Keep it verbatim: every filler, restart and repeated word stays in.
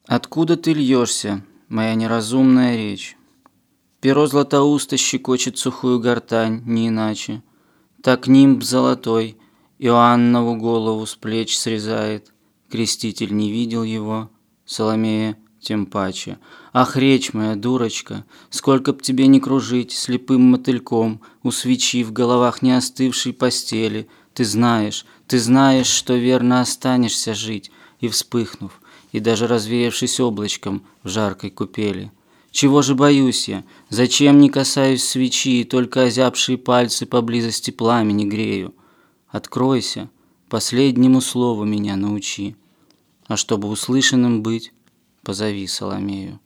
Откуда ты льешься, моя неразумная речь? Перо златоуста щекочет сухую гортань, не иначе. Так нимб золотой Иоаннову голову с плеч срезает. Креститель не видел его, Соломея тем паче. Ах, речь моя, дурочка, сколько б тебе не кружить слепым мотыльком у свечи в головах не остывшей постели, ты знаешь, ты знаешь, что верно останешься жить, и вспыхнув, и даже развеявшись облачком в жаркой купели. Чего же боюсь я? Зачем не касаюсь свечи, и только озябшие пальцы поблизости пламени грею? Откройся, последнему слову меня научи. А чтобы услышанным быть, позови Соломею.